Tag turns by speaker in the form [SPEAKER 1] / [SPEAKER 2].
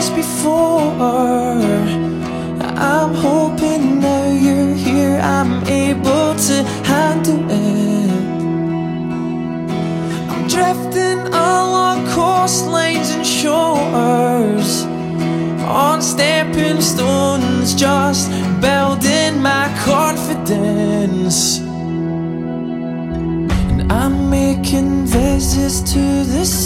[SPEAKER 1] was before. I'm hoping now you're here, I'm able to handle it. I'm drifting along coastlines and shores, on stepping stones, just building my confidence. And I'm making visits to the